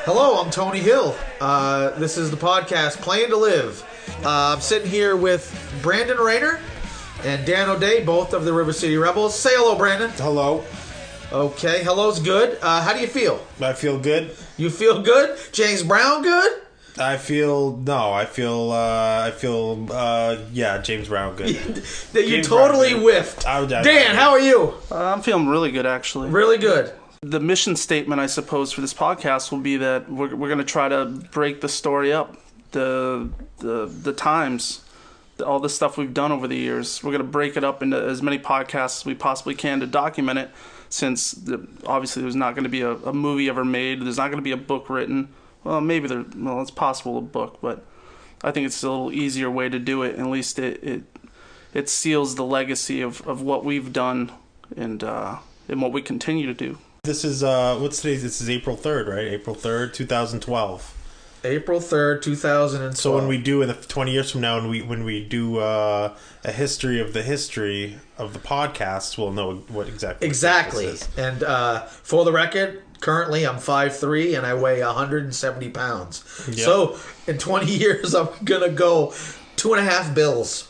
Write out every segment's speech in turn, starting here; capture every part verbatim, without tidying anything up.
Hello, I'm Tony Hill. Uh, this is the podcast Playing to Live. Uh, I'm sitting here with Brandon Rayner and Dan O'Day, both of the River City Rebels. Say hello, Brandon. Hello. Okay, hello's good. Uh, how do you feel? I feel good. You feel good? James Brown good? I feel no. I feel. Uh, I feel. Uh, yeah, James Brown good. That you James totally Brown, whiffed. I would- I- Dan, how are you? Uh, I'm feeling really good, actually. Really good. The mission statement, I suppose, for this podcast will be that we're we're going to try to break the story up, the the the times, the, all the stuff we've done over the years. We're going to break it up into as many podcasts as we possibly can to document it. Since the, obviously there's not going to be a, a movie ever made, there's not going to be a book written. Well, maybe there. Well, it's possible a book, but I think it's a little easier way to do it. At least it it, it seals the legacy of, of what we've done and uh, and what we continue to do. This is uh, what's today's? This is April third, right? April third, two thousand twelve. April third, two thousand twelve. So when we do in the twenty years from now, and we when we do uh, a history of the history of the podcast, we'll know what exactly. Exactly. This is. And uh, for the record, currently I'm five three and I weigh one hundred seventy pounds. Yep. So in twenty years, I'm going to go two and a half bills.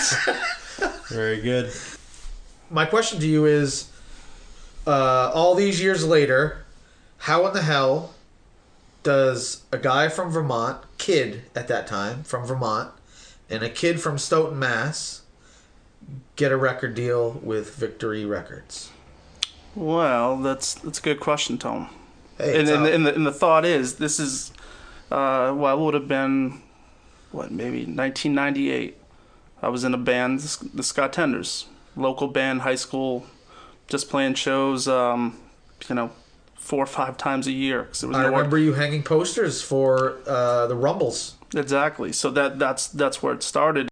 Very good. My question to you is, uh, all these years later, how in the hell does a guy from Vermont, kid at that time from Vermont, and a kid from Stoughton, Mass, get a record deal with Victory Records? Well, that's that's a good question, Tom. Hey, and, it's and, out. and, the, and the thought is, this is, uh, well, it would have been, what, maybe nineteen ninety-eight. I was in a band, the Scott Tenders, local band, high school, just playing shows, um, you know, four or five times a year. 'Cause there was I no remember you hanging posters for uh, the Rumbles. Exactly. So that that's that's where it started.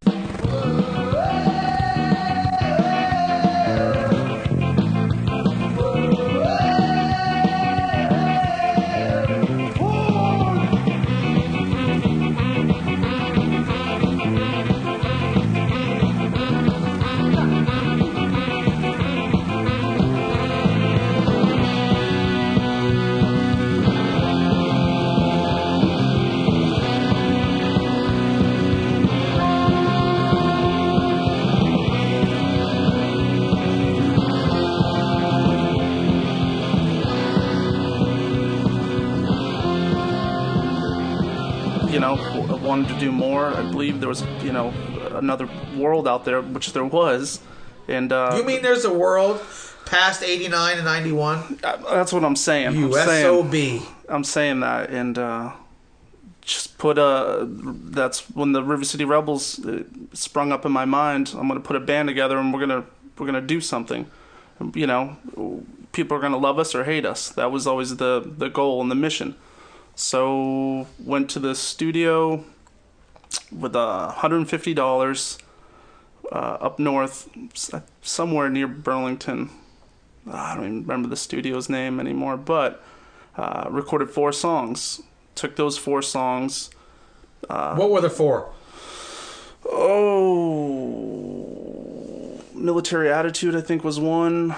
You know, wanted to do more. I believe there was, you know, another world out there, which there was. And uh, You mean there's a world past eighty-nine and ninety-one? That's what I'm saying. You I'm S saying, O B. I'm saying that, and uh, just put a. That's when the River City Rebels uh, sprung up in my mind. I'm gonna put a band together, and we're gonna we're gonna do something. You know, people are gonna love us or hate us. That was always the the goal and the mission. So went to the studio with uh, one hundred fifty dollars uh, up north, somewhere near Burlington. I don't even remember the studio's name anymore, but uh, recorded four songs. Took those four songs. Uh, What were the four? Oh, Military Attitude, I think, was one.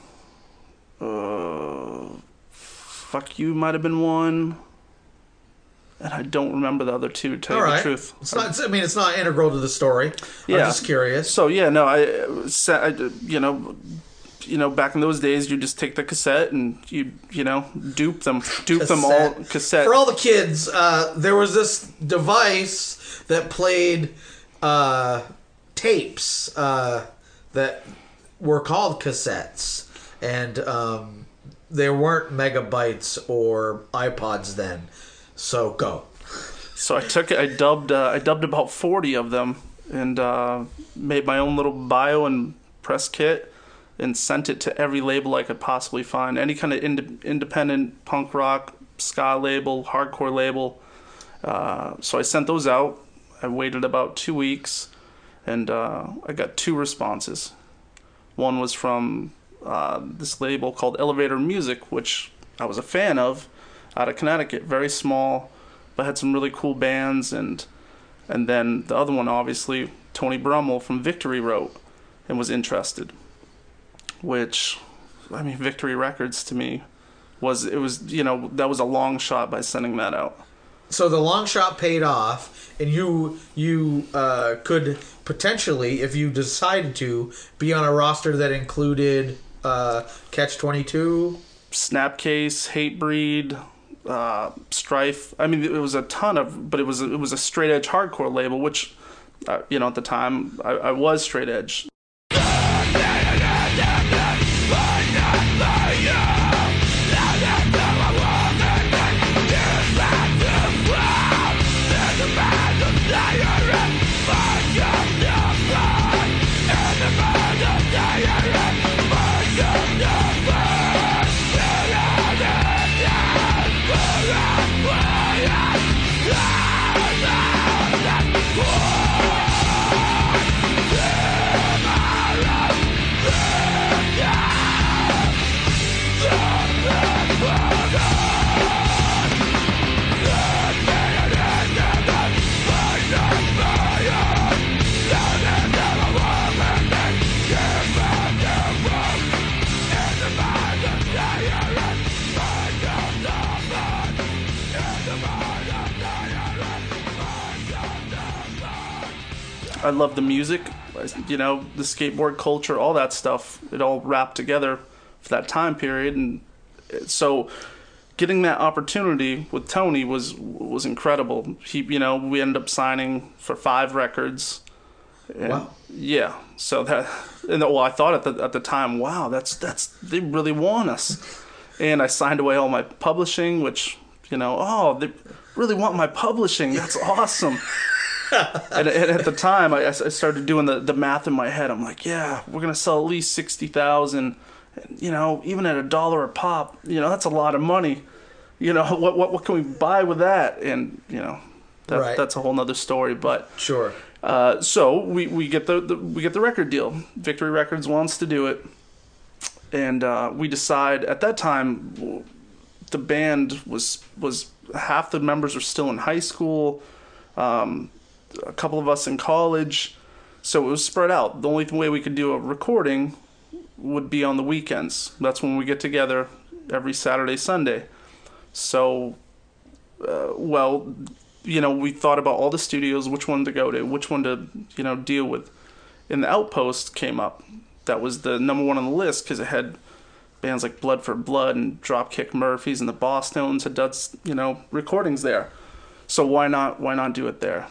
Uh, Fuck You might have been one. And I don't remember the other two, to tell All you right. the truth. It's not. I mean, it's not integral to the story. Yeah. I'm just curious. So yeah, no, I, I, you know, you know, back in those days, you just take the cassette and you, you know, dupe them, dupe them all Cassette. cassette. For all the kids, uh, there was this device that played uh, tapes uh, that were called cassettes, and um, there weren't megabytes or iPods then. So go. So I took it, I dubbed, uh, I dubbed about forty of them, and uh, made my own little bio and press kit, and sent it to every label I could possibly find. Any kind of ind- independent punk rock, ska label, hardcore label. Uh, so I sent those out. I waited about two weeks, and uh, I got two responses. One was from uh, this label called Elevator Music, which I was a fan of, out of Connecticut. Very small, but had some really cool bands. And and then the other one, obviously, Tony Brummel from Victory wrote and was interested. Which, I mean, Victory Records to me was it was you know that was a long shot by sending that out. So the long shot paid off, and you you uh, could potentially, if you decided to, be on a roster that included uh, Catch twenty-two, Snapcase, Hatebreed, uh, Strife. I mean, it was a ton of, but it was it was a straight edge hardcore label, which uh, you know at the time I, I was straight edge. I love the music, you know, the skateboard culture, all that stuff. It all wrapped together for that time period, and so getting that opportunity with Tony was was incredible. He, you know, we ended up signing for five records. And wow. Yeah. So that, and well, I thought at the at the time, wow, that's that's they really want us. And I signed away all my publishing, which, you know, oh, they really want my publishing. That's awesome. and, and at the time, I, I started doing the, the math in my head. I'm like, yeah, we're gonna sell at least sixty thousand. You know, even at a dollar a pop, you know, that's a lot of money. You know, what what what can we buy with that? And you know, that, right. that's a whole nother story. But sure. Uh, so we, we get the, the we get the record deal. Victory Records wants to do it, and uh, we decide at that time the band was was half the members were still in high school. Um, a couple of us in college, so it was spread out. The only way we could do a recording would be on the weekends. That's when we get together every Saturday, Sunday. So, uh, well, you know, we thought about all the studios, which one to go to, which one to, you know, deal with. And the Outpost came up. That was the number one on the list because it had bands like Blood for Blood and Dropkick Murphys, and the Bosstones had done, you know, recordings there. So why not? Why not do it there?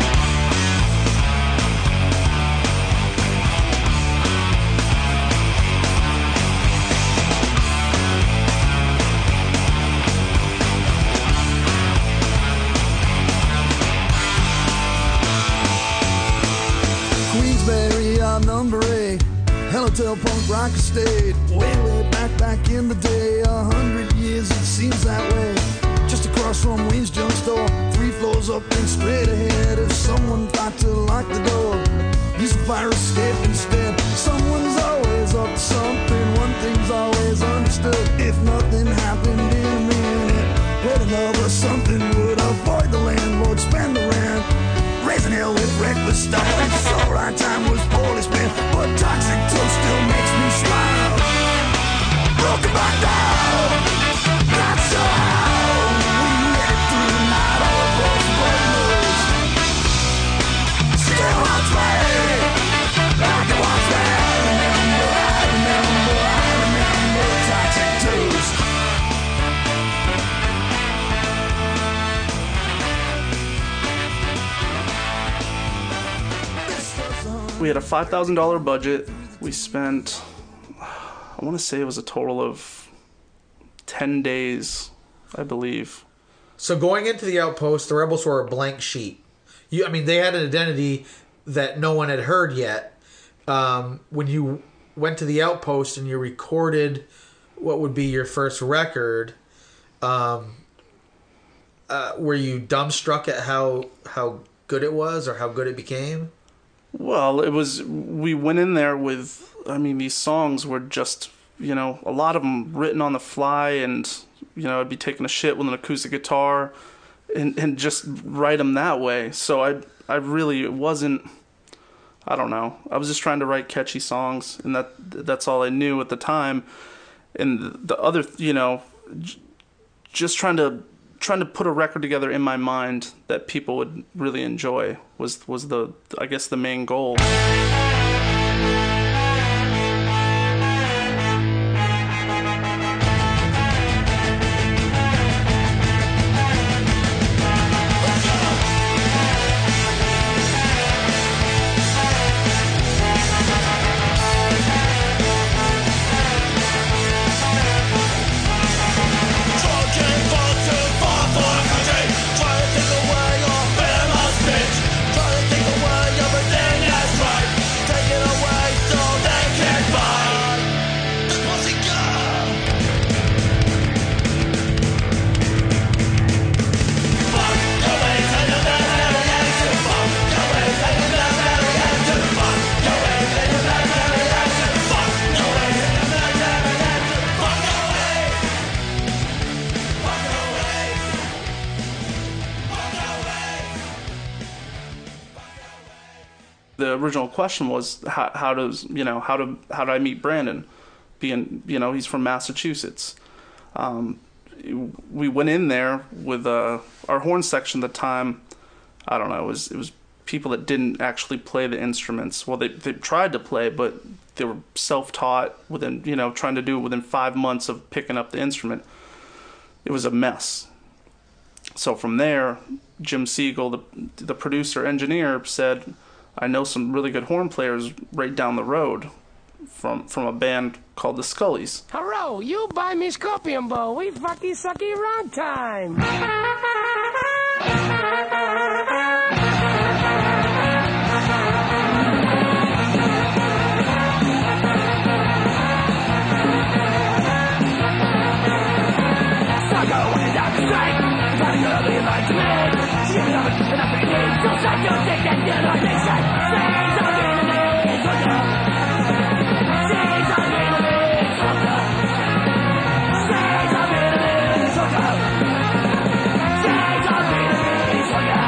Queensberry, our number eight. Hotel punk rock estate. Way, way back, back in the day. A hundred years, it seems that way. Just across from Wayne's Junk Store, three floors up and straight ahead. If someone thought to lock the door, use a fire escape instead. Someone's always up to something, one thing's always understood. If nothing happened in a minute, wait another something would avoid the landlord, spend the rent, raising hell with reckless style. And so our time was poorly spent, but Toxic Toast still makes me smile. Broken back down, not so how. We had a five thousand dollars budget. We spent, I want to say it was a total of ten days, I believe. So going into the Outpost, the Rebels were a blank sheet. You, I mean, they had an identity that no one had heard yet. Um, when you went to the Outpost and you recorded what would be your first record, um, uh, were you dumbstruck at how how good it was or how good it became? Well, it was, we went in there with, I mean, these songs were just, you know, a lot of them written on the fly, and, you know, I'd be taking a shit with an acoustic guitar and, and just write them that way. So I, I really, it wasn't, I don't know. I was just trying to write catchy songs, and that that's all I knew at the time. And the other, you know, j- just trying to trying to put a record together in my mind that people would really enjoy was was the I guess the main goal. The original question was how, how does you know how do how do I meet Brandon, being you know he's from Massachusetts. Um, we went in there with uh, our horn section at the time. I don't know. It was it was people that didn't actually play the instruments. Well, they they tried to play, but they were self-taught within you know trying to do it within five months of picking up the instrument. It was a mess. So from there, Jim Siegel, the the producer engineer, said, I know some really good horn players right down the road from from a band called the Scullies. Hello, you buy me scorpion bow. We fucky sucky round time. Suck away down the strike. Got a girl in my dread. She was up and up and in. Don't suck your dick and get on this side. Say something to me, soldier. Say something to me, soldier. Say something to me, soldier. Say something to me, soldier.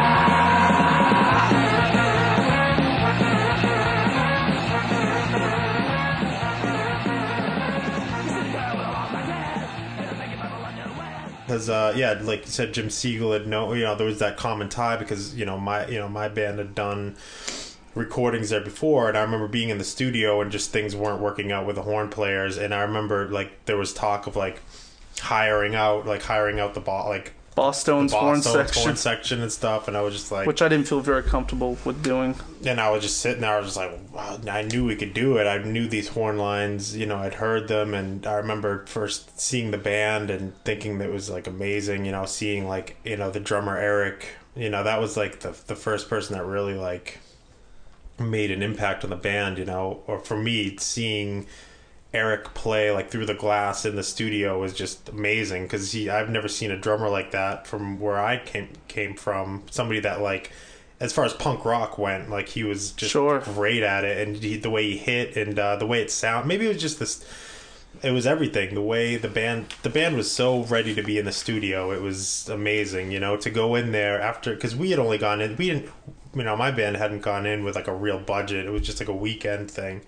Because uh, yeah, like you said, Jim Siegel had no, you know, there was that common tie because you know my, you know, my band had done recordings there before, and I remember being in the studio and just things weren't working out with the horn players, and I remember like there was talk of like hiring out, like hiring out the ball, like Boss Stone's Boss horn Stone's section, horn section and stuff, and I was just like, which I didn't feel very comfortable with doing. and I was just sitting there, I was just like, wow, I knew we could do it. I knew these horn lines, you know, I'd heard them, and I remember first seeing the band and thinking that it was like amazing, you know, seeing like, you know, the drummer Eric, you know, that was like the the first person that really like made an impact on the band, you know, or for me, seeing Eric play like through the glass in the studio was just amazing because he I've never seen a drummer like that from where I came came from. Somebody that like, as far as punk rock went, like he was just Sure. great at it, and he, the way he hit and uh, the way it sound. Maybe it was just this. It was everything. The way the band the band was so ready to be in the studio. It was amazing, you know, to go in there after, because we had only gone in. We didn't, you know, my band hadn't gone in with like a real budget. It was just like a weekend thing.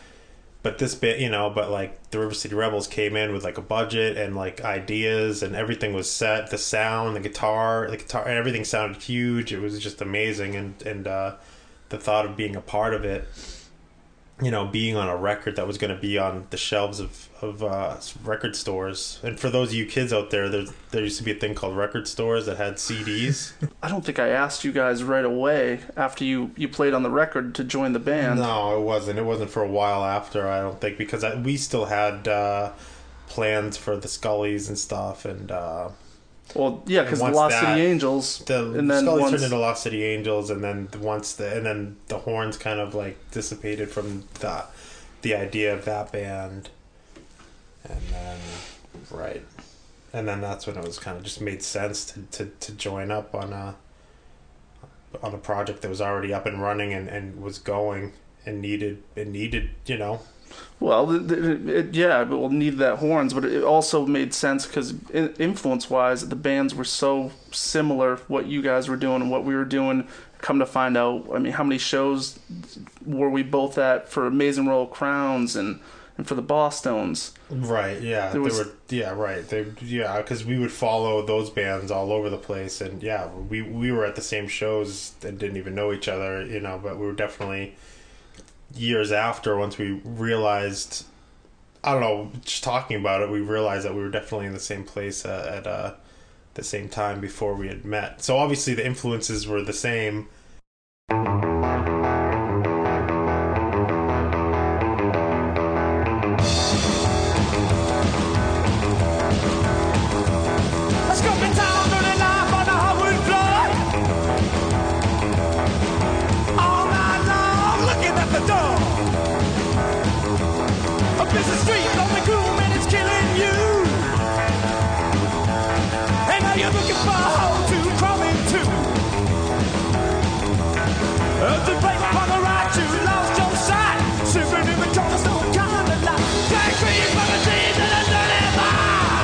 But this bit, you know, but like the River City Rebels came in with like a budget and like ideas, and everything was set. The sound, the guitar, the guitar, everything sounded huge. It was just amazing, and and uh, the thought of being a part of it, you know, being on a record that was going to be on the shelves of of uh, record stores. And for those of you kids out there, there there used to be a thing called record stores that had C Ds. I don't think I asked you guys right away after you, you played on the record to join the band. No, it wasn't. It wasn't for a while after, I don't think, because I, we still had uh, plans for the Scullies and stuff, and uh, Well, yeah, because the once Lost that- City Angels, the and then Scullies once, turned into Lost City Angels, and then once the and then the horns kind of like dissipated from the the idea of that band, and then right, and then that's when it was kind of just made sense to, to, to join up on a on a project that was already up and running and, and was going and needed and needed you know. well, it, it, it, yeah, it will need that horns, but it also made sense because influence-wise, the bands were so similar. What you guys were doing and what we were doing. Come to find out, I mean, how many shows were we both at for Amazing Royal Crowns and and for the Bosstones. Right, yeah. There was- they were yeah, right. They yeah, cuz we would follow those bands all over the place, and yeah, we we were at the same shows and didn't even know each other, you know, but we were definitely years after, once we realized, I don't know, just talking about it, we realized that we were definitely in the same place uh, at uh the same time before we had met. So obviously the influences were the same. Let's go in town, running live on the hardwood floor. All night long, looking at the door. A busy street, lonely gloom, and it's killing you. And now you're looking for a hole to crawl into. The place on the right, you lost your sight. Shivering in the corner, no kind of light. Can't creep from the trees in a dirty bar.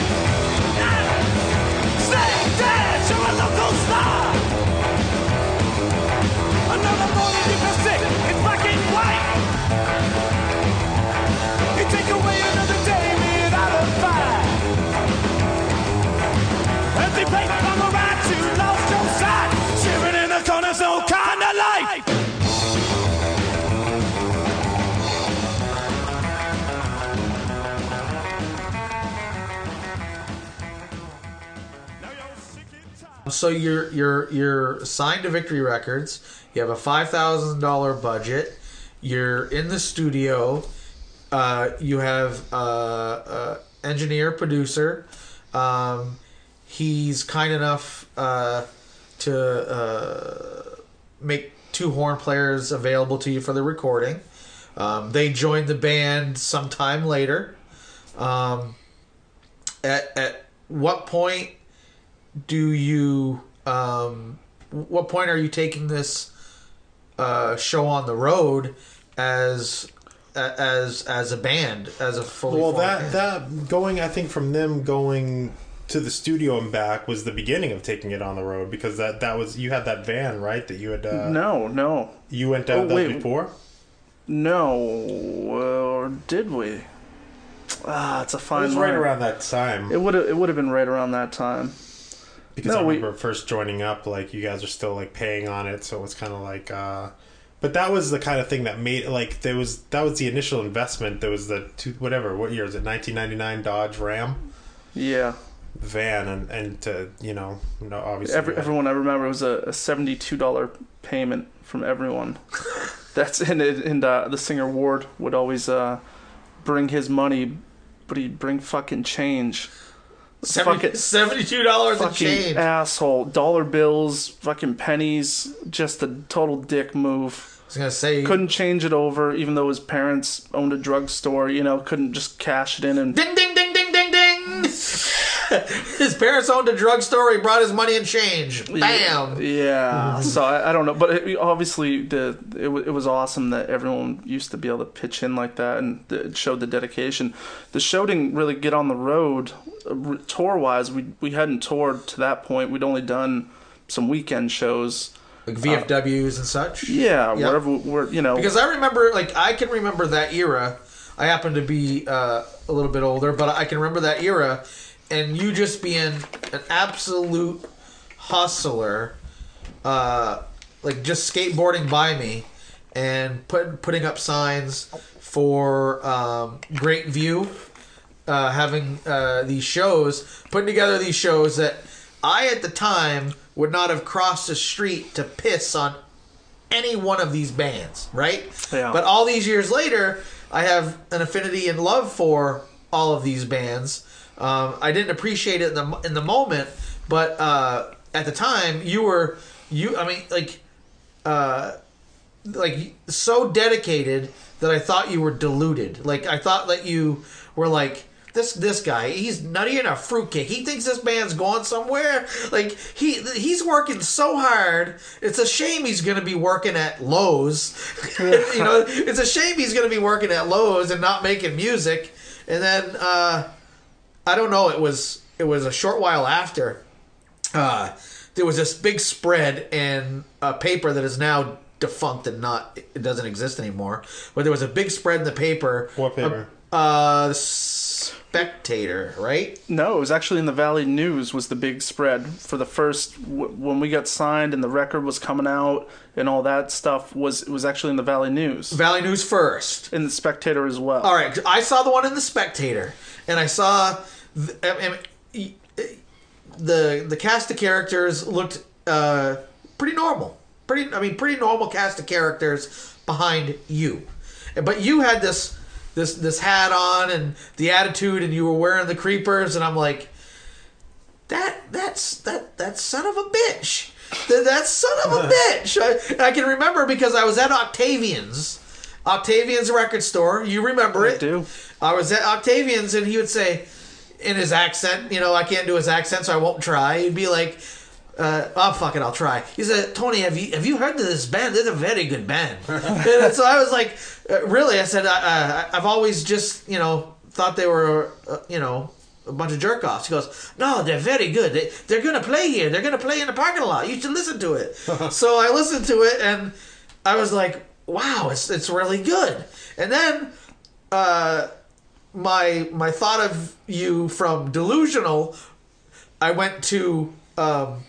Snake dance, you're a local star. Another morning you feel sick, it's black and white. You take away another day without a fight. Empty plate on the right, you lost your sight. Shivering in the corners, no kind of light. Now you're sick and tired. So you're you're you're signed to Victory Records. You have a five thousand dollar budget. You're in the studio. Uh, you have uh, uh, engineer producer. Um, he's kind enough uh, to uh, make two horn players available to you for the recording. Um, they joined the band sometime later. Um, at at what point do you um what point are you taking this uh show on the road as as as a band, as a fully Well, formed that band? that going, I think, from them going to the studio and back was the beginning of taking it on the road, because that that was, you had that van, right, that you had uh, No, no, you went down Oh, that wait. before. no. Or did we? Ah, it's a It fine was line. right around that time, It would have. It would have been right around that time. because no, I we- remember first joining up, like, you guys are still like paying on it, so it's kind of like uh but that was the kind of thing that made, like, there was that was the initial investment. There was the two, whatever, what year is it, nineteen ninety-nine Dodge Ram Yeah. van, and and to, you know, no, obviously Every, everyone I remember, it was a, a seventy-two dollar payment from everyone. That's and it, and uh, the singer Ward would always uh, bring his money, but he'd bring fucking change. Fucking, seventy-two dollars a fucking change. asshole. Dollar bills, fucking pennies. Just a total dick move. I was gonna say, Couldn't change it over, even though his parents owned a drugstore. You know, couldn't just cash it in and. ding ding ding ding ding ding. His parents owned a drugstore. He brought his money in change. Bam. Yeah. So I, I don't know, but it, obviously the it, wa- it was awesome that everyone used to be able to pitch in like that, and it showed the dedication. The show didn't really get on the road tour wise. We we hadn't toured to that point. We'd only done some weekend shows. Like V F Ws and such. Yeah, Yeah. wherever we're you know. Because I remember, like, I can remember that era. I happen to be uh, a little bit older, but I can remember that era, and you just being an absolute hustler, uh, like just skateboarding by me, and put, putting up signs for um, Great View, uh, having uh, these shows, putting together these shows that I at the time would not have crossed the street to piss on any one of these bands, right? Yeah. But all these years later, I have an affinity and love for all of these bands. Um, I didn't appreciate it in the in the moment, but uh, at the time, you were you. I mean, like, uh, like so dedicated that I thought you were deluded. Like, I thought that you were like, This this guy, he's nutty and a fruitcake. He thinks this band's going somewhere. Like, he he's working so hard. It's a shame he's going to be working at Lowe's. You know, it's a shame he's going to be working at Lowe's and not making music. And then uh, I don't know. It was it was a short while after uh, there was this big spread in a paper that is now defunct and not it doesn't exist anymore. But there was a big spread in the paper. What paper? Uh, uh, the Spectator, right? No, it was actually in the Valley News was the big spread for the first w- when we got signed and the record was coming out and all that stuff was it was actually in the Valley News. Valley News first. In the Spectator as well. All right, I saw the one in the Spectator, and I saw the, I mean, the the cast of characters looked uh, pretty normal. Pretty, I mean, pretty normal cast of characters behind you, but you had this. This this hat on and the attitude, and you were wearing the creepers, and I'm like, that that's that that son of a bitch, that, that son of a bitch. I, I can remember because I was at Octavian's, Octavian's record store. You remember it? I do. I was at Octavian's, and he would say, in his accent, you know, I can't do his accent, so I won't try. He'd be like, uh, "Oh fuck it, I'll try." He said, "Tony, have you have you heard of this band? They're a very good band." And so I was like, uh, "Really?" I said, I, uh, "I've always just you know thought they were uh, you know a bunch of jerk offs." He goes, "No, they're very good. They they're gonna play here. They're gonna play in the parking lot. You should listen to it." So I listened to it, and I was like, "Wow, it's it's really good." And then, uh, my my thought of you from Delusional, I went to. Um,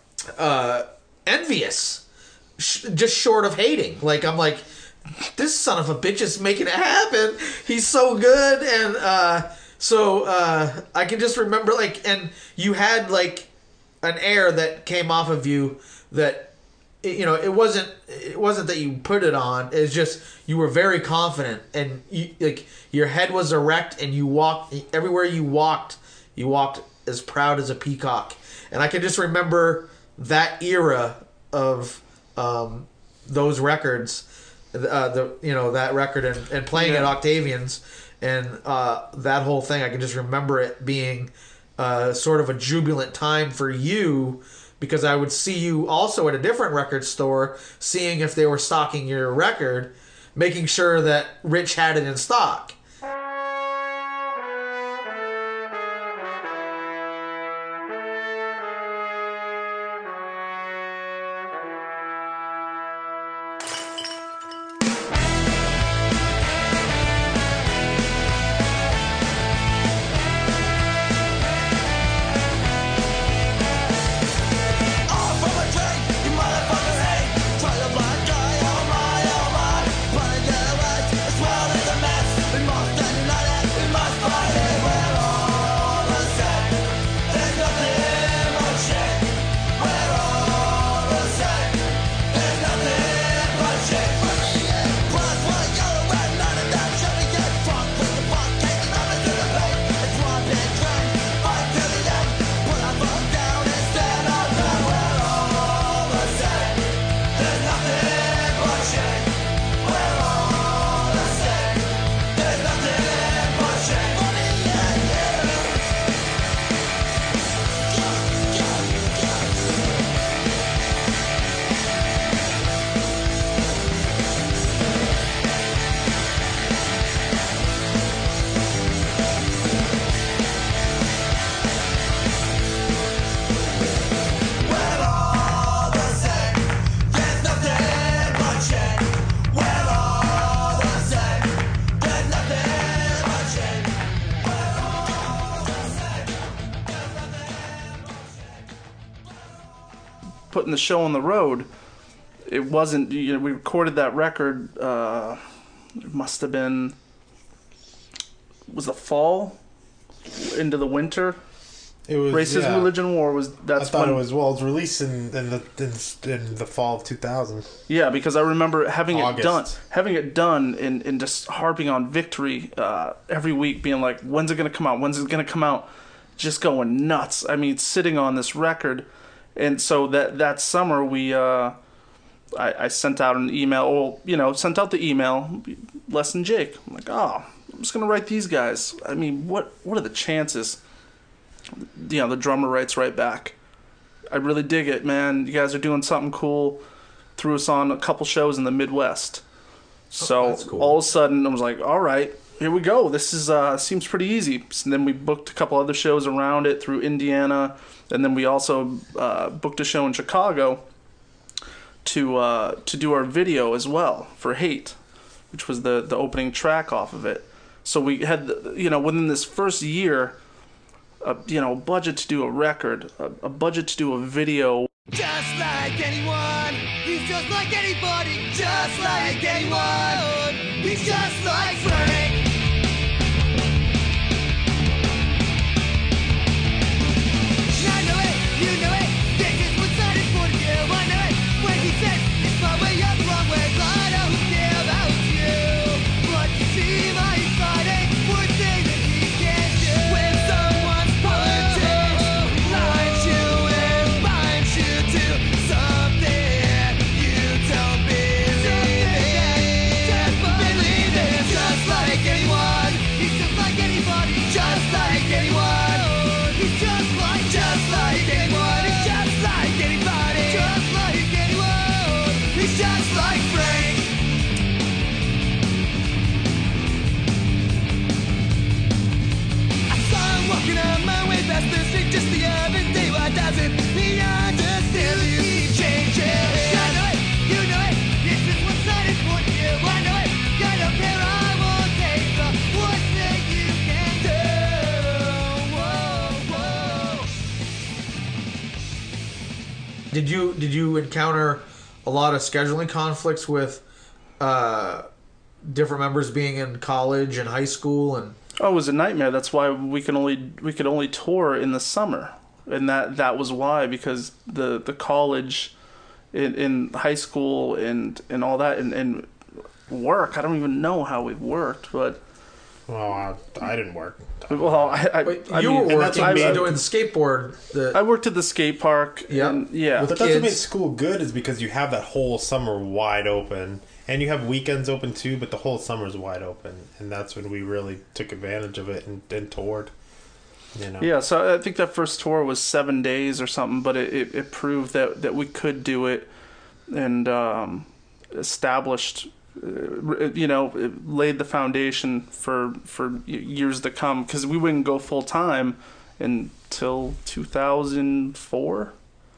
Uh, envious, Sh- just short of hating. Like I'm like, this son of a bitch is making it happen. He's so good, and uh, so uh, I can just remember like, and you had like an air that came off of you that you know it wasn't it wasn't that you put it on. It's just you were very confident, and you like your head was erect, and you walked everywhere you walked. You walked as proud as a peacock, and I can just remember. That era of um, those records, uh, the you know that record and, and playing Yeah. at Octavian's and uh, that whole thing, I can just remember it being uh, sort of a jubilant time for you because I would see you also at a different record store, seeing if they were stocking your record, making sure that Rich had it in stock. Putting the show on the road, it wasn't. You know, we recorded that record. Uh, it must have been. Was the fall into the winter? It was Racism, yeah. Religion, War was. That's I thought when, it was well. It was released in, in the in, in the fall of two thousand. Yeah, because I remember having August. it done, having it done, and, and just harping on Victory uh, every week, being like, "When's it gonna come out? When's it gonna come out?" Just going nuts. I mean, sitting on this record, and so that that summer we, uh, I, I sent out an email. Well, you know, sent out the email. Les and Jake. I'm like, oh, I'm just gonna write these guys. I mean, what what are the chances? You know, the drummer writes right back. I really dig it, man. You guys are doing something cool. Threw us on a couple shows in the Midwest. So Oh, that's cool. all of a sudden, I was like, all right, here we go. This is uh, seems pretty easy. So then we booked a couple other shows around it through Indiana. And then we also uh, booked a show in Chicago to uh, to do our video as well for Hate, which was the the opening track off of it. So we had, you know, within this first year, a, you know, budget to do a record, a, a budget to do a video. Just like anyone, he's just like anybody. Just like anyone, he's just like Frank. I know it, you know it. This is what's on his point of view. I know it when he says it's my way or the wrong way. I don't care about you. But you see my fighting for things that he can't do. When someone's politics lies you and binds you to something you don't believe in. Just believe it. Just like anyone, he's just like anybody. Just like anyone, he's just like, just like anyone. He's just like anybody. Just like anyone, he's just like Frank. I saw him walking on my way past the street just the other day. Why doesn't he understand you keep changing? I know it, you know it. This is what's on his point of view. I know it. I don't care. I won't take the worst thing you can do. Whoa, whoa. Did you did you encounter a lot of scheduling conflicts with uh, different members being in college and high school and? Oh, it was a nightmare. That's why we can only we could only tour in the summer, and that that was why, because the the college, in, in high school and and all that and, and work. I don't even know how we worked, but Well, I, I didn't work. well, I, I, Wait, I you mean, were and that's working, what me made- doing the skateboard. The, I worked at the skate park. Yep. and- yeah. But that's what made kids. school good, is because you have that whole summer wide open. And you have weekends open too, but the whole summer's wide open. And that's when we really took advantage of it and, and toured. You know? Yeah, so I think that first tour was seven days or something, but it, it, it proved that, that we could do it, and um, established, uh, you know, it laid the foundation for for years to come, because we wouldn't go full time until two thousand four,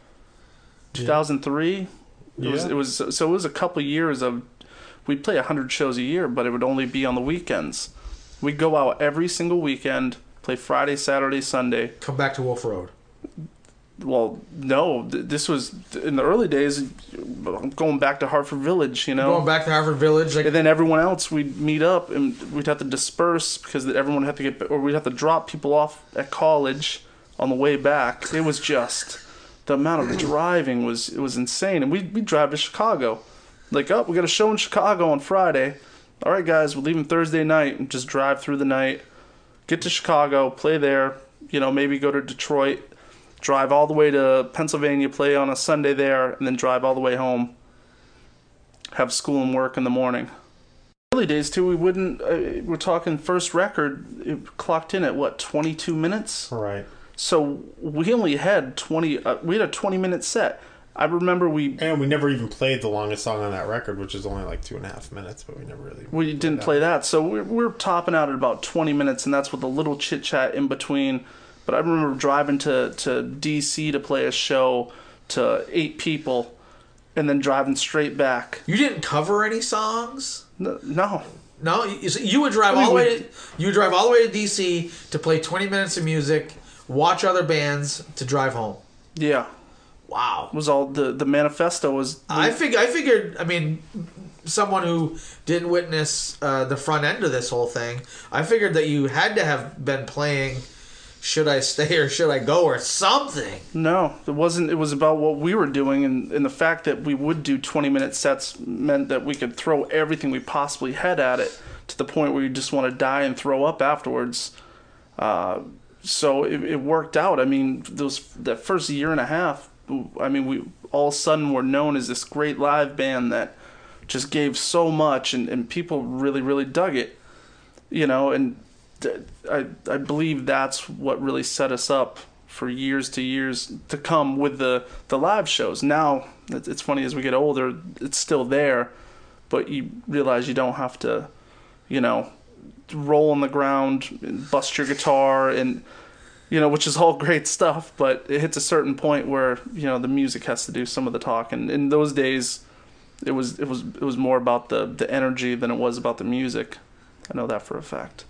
two thousand three. It was Yeah. it was so it was a couple years of, we'd play a hundred shows a year, but it would only be on the weekends. We'd go out every single weekend, play Friday, Saturday, Sunday. come back to Wolf Road. Well, no, th- this was in the early days, going back to Hartford Village, you know. Going back to Harvard Village, like And then everyone else, we'd meet up and we'd have to disperse because everyone had to get, or we'd have to drop people off at college on the way back. It was just, the amount of driving was, it was insane. And we'd, we'd drive to Chicago. Like, oh, we got a show in Chicago on Friday. All right, guys, we're leaving Thursday night and just drive through the night, get to Chicago, play there, you know, maybe go to Detroit, drive all the way to Pennsylvania, play on a Sunday there, and then drive all the way home. Have school and work in the morning. Early days too, we wouldn't. Uh, we're talking first record. It clocked in at what, twenty-two minutes. Right. So we only had twenty. Uh, we had a twenty-minute set. I remember we And we never even played the longest song on that record, which is only like two and a half minutes, but we never really... we didn't play that. So we're we're topping out at about twenty minutes, and that's with a little chit chat in between. But I remember driving to to D C to play a show to eight people, and then driving straight back. you didn't cover any songs. No. no. No, you, so you would drive I mean, all the we- way. To, you would drive all the way to D C to play twenty minutes of music, watch other bands to drive home. Yeah. Wow. Was all the the manifesto was. I fig- I figured. I mean, someone who didn't witness uh, the front end of this whole thing, I figured that you had to have been playing "Should I Stay or Should I Go" or something. No, it wasn't. It was about what we were doing, and, and the fact that we would do twenty-minute sets meant that we could throw everything we possibly had at it, to the point where you just want to die and throw up afterwards. Uh, so it, it worked out. I mean, those that first year and a half, I mean, we all of a sudden were known as this great live band that just gave so much, and, and people really, really dug it. You know, and I I believe that's what really set us up for years to years to come with the, the live shows. Now, it's funny, as we get older, it's still there, but you realize you don't have to, you know, roll on the ground and bust your guitar. And you know, which is all great stuff, but it hits a certain point where, you know, the music has to do some of the talk. And in those days, it was it was it was more about the the energy than it was about the music. I know that for a fact.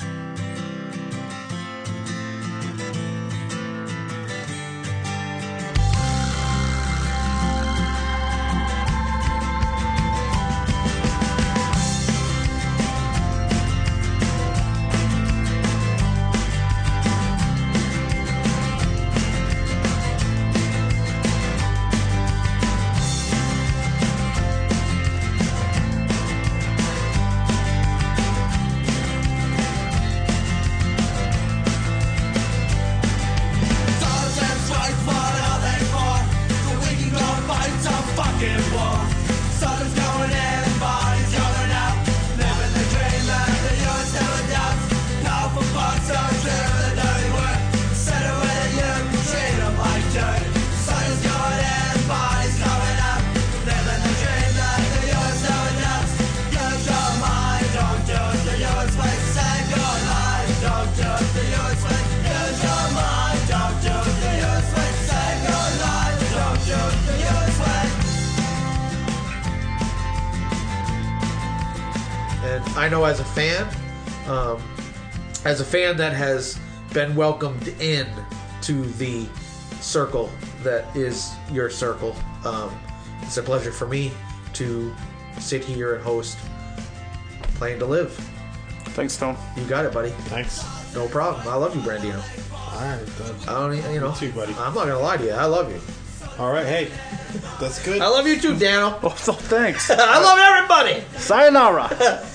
I know as a fan, um, as a fan that has been welcomed in to the circle that is your circle, um, it's a pleasure for me to sit here and host Playing to Live. Thanks, Tom. You got it, buddy. Thanks. No problem. I love you, Brandino. All right. I don't, e- you know. You too, buddy. I'm not gonna lie to you. I love you. All right. Hey, that's good. I love you too, Dano. Oh, so thanks. I love everybody. Sayonara.